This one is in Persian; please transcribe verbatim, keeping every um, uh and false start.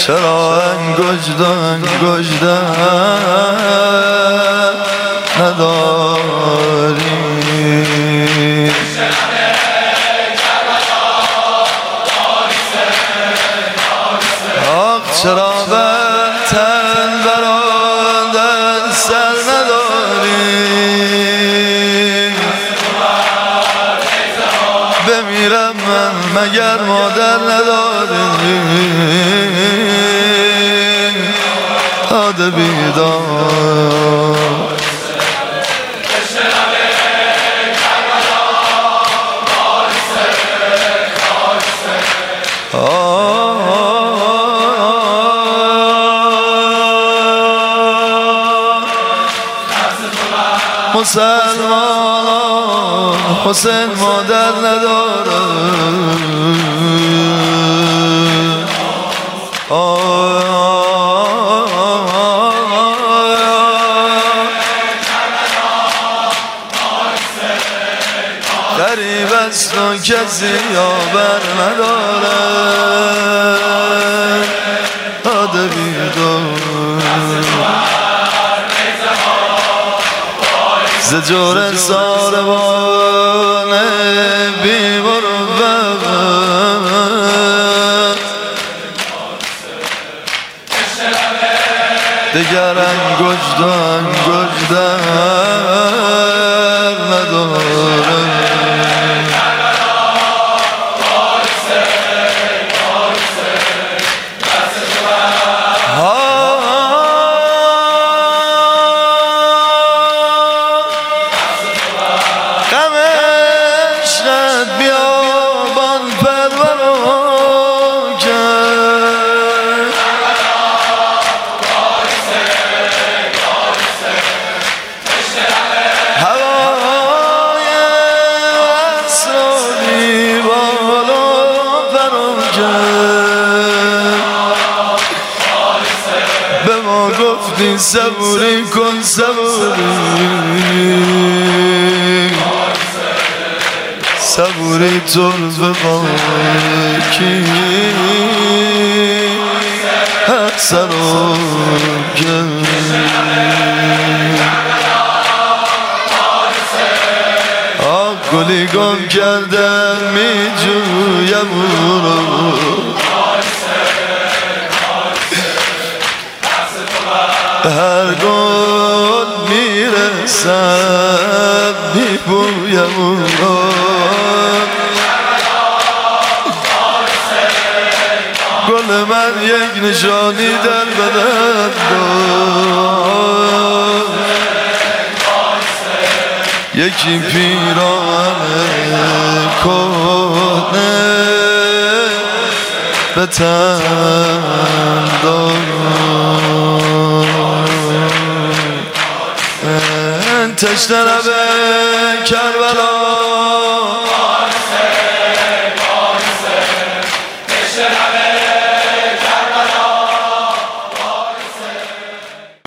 چرا انگشت و انگشت نداری آخ چرا تن برادر سر نداری بمیرم من مگر مادر نداری آده بیدار مسلمان حسین مادر نداره غریب است و کسی یاور نداره آده بیدار زجور ساربان بی مروت دگر انگشت و انگشت نداره به ما گفتی صبوری کن صبوری صبوری طرف باکی حق سر و گل آه گلی گم کردم می جویم او رو هر گل میرسد میبویم او رو گل من یک نشانی در بدن داد یکی پیراهن کهنه به تن داد تشنه لب کربلا